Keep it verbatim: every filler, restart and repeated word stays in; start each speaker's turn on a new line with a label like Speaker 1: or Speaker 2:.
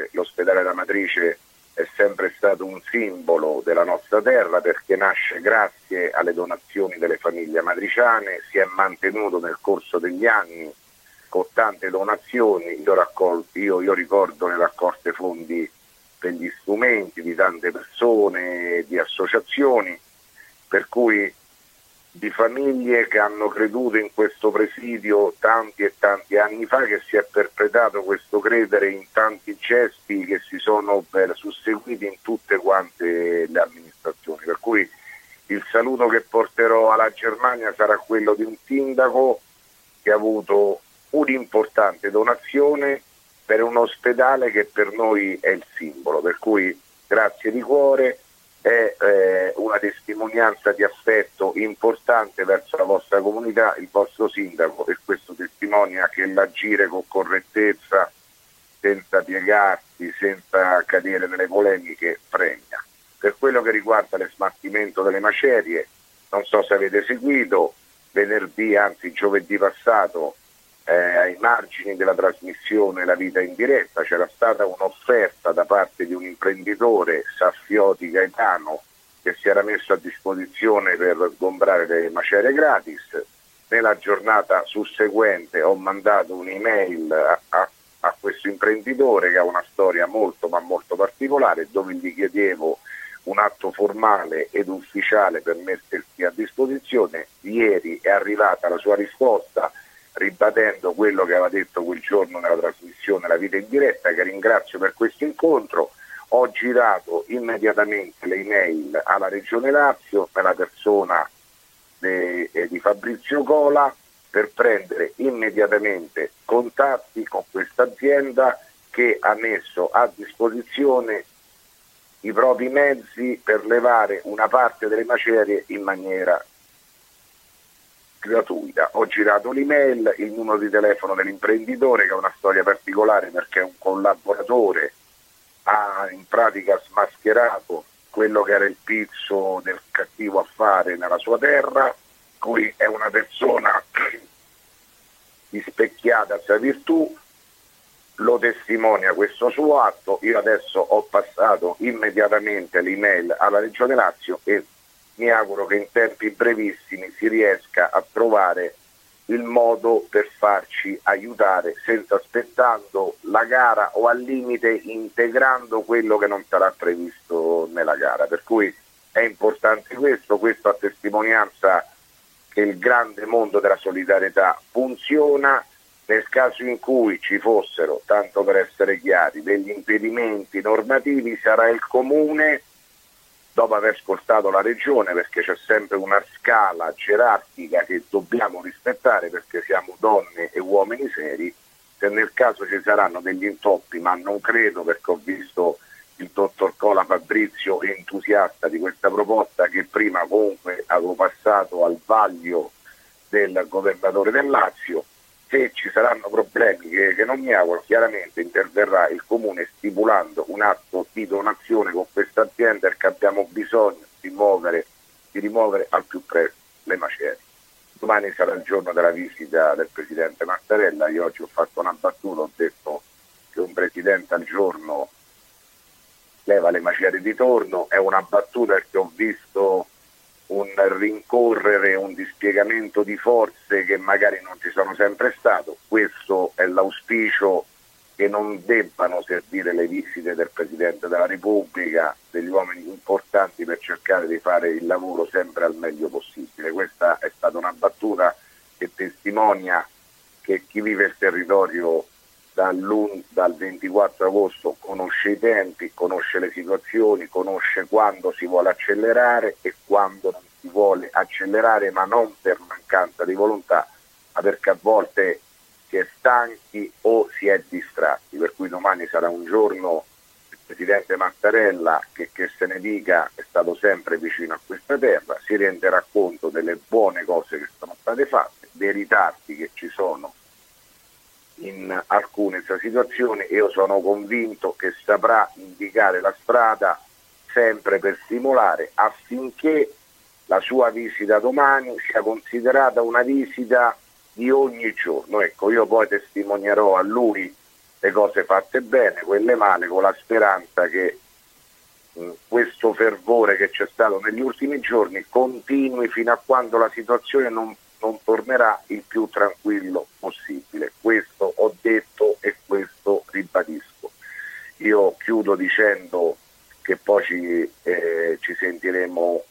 Speaker 1: l'ospedale della Matrice è sempre stato un simbolo della nostra terra, perché nasce grazie alle donazioni delle famiglie matriciane, si è mantenuto nel corso degli anni con tante donazioni. Io, raccol- io, io ricordo le raccolte fondi per gli strumenti di tante persone, di associazioni, per cui di famiglie che hanno creduto in questo presidio tanti e tanti anni fa, che si è perpetrato questo credere in tanti gesti che si sono per, susseguiti in tutte quante le amministrazioni. Per cui il saluto che porterò alla Germania sarà quello di un sindaco che ha avuto un'importante donazione per un ospedale che per noi è il simbolo, per cui grazie di cuore. È eh, una testimonianza di affetto importante verso la vostra comunità, il vostro sindaco, e questo testimonia che l'agire con correttezza, senza piegarsi, senza cadere nelle polemiche, premia. Per quello che riguarda lo smaltimento delle macerie, non so se avete seguito, venerdì, anzi giovedì passato, eh, ai margini della trasmissione La Vita in Diretta c'era stata un'offerta da parte di un imprenditore Saffioti Gaetano che si era messo a disposizione per sgombrare le macerie gratis. Nella giornata susseguente ho mandato un'email a, a, a questo imprenditore che ha una storia molto ma molto particolare, dove gli chiedevo un atto formale ed ufficiale per mettersi a disposizione. Ieri è arrivata la sua risposta, ribadendo quello che aveva detto quel giorno nella trasmissione La Vita in Diretta, che ringrazio per questo incontro. Ho girato immediatamente le email alla Regione Lazio nella persona de, eh, di Fabrizio Cola, per prendere immediatamente contatti con questa azienda che ha messo a disposizione i propri mezzi per levare una parte delle macerie in maniera gratuita. Ho girato l'email, il numero di telefono dell'imprenditore, che ha una storia particolare perché è un collaboratore, ha in pratica smascherato quello che era il pizzo del cattivo affare nella sua terra, cui è una persona rispecchiata a sua virtù, lo testimonia questo suo atto. Io adesso ho passato immediatamente l'email alla Regione Lazio e mi auguro che in tempi brevissimi si riesca a trovare il modo per farci aiutare, senza aspettando la gara o al limite integrando quello che non sarà previsto nella gara. Per cui è importante questo, questo a testimonianza che il grande mondo della solidarietà funziona. Nel caso in cui ci fossero, tanto per essere chiari, degli impedimenti normativi, sarà il Comune, dopo aver ascoltato la Regione, perché c'è sempre una scala gerarchica che dobbiamo rispettare perché siamo donne e uomini seri. Se nel caso ci saranno degli intoppi, ma non credo, perché ho visto il dottor Cola Fabrizio entusiasta di questa proposta che prima comunque avevo passato al vaglio del governatore del Lazio. Se ci saranno problemi che, che non mi auguro, chiaramente interverrà il Comune stipulando un atto di donazione con questa azienda, perché abbiamo bisogno di, muovere, di rimuovere al più presto le macerie. Domani sarà il giorno della visita del Presidente Mattarella. Io oggi ho fatto una battuta, ho detto che un Presidente al giorno leva le macerie di torno. È una battuta perché ho visto un rincorrere, un dispiegamento di forze che magari non ci sono sempre stato. Questo è l'auspicio, che non debbano servire le visite del Presidente della Repubblica, degli uomini importanti, per cercare di fare il lavoro sempre al meglio possibile. Questa è stata una battuta che testimonia che chi vive il territorio dal ventiquattro agosto conosce i tempi, conosce le situazioni, conosce quando si vuole accelerare e quando non si vuole accelerare, ma non per mancanza di volontà, ma perché a volte si è stanchi o si è distratti. Per cui domani sarà un giorno, il Presidente Mattarella, che, che se ne dica, è stato sempre vicino a questa terra, si renderà conto delle buone cose che sono state fatte, dei ritardi che ci sono in alcune situazioni, e io sono convinto che saprà indicare la strada sempre per stimolare, affinché la sua visita domani sia considerata una visita di ogni giorno. Ecco, io poi testimonierò a lui le cose fatte bene, quelle male, con la speranza che mh, questo fervore che c'è stato negli ultimi giorni continui fino a quando la situazione non, non tornerà il più tranquillo possibile. Questo ho detto e questo ribadisco. Io chiudo dicendo che poi ci, eh, ci sentiremo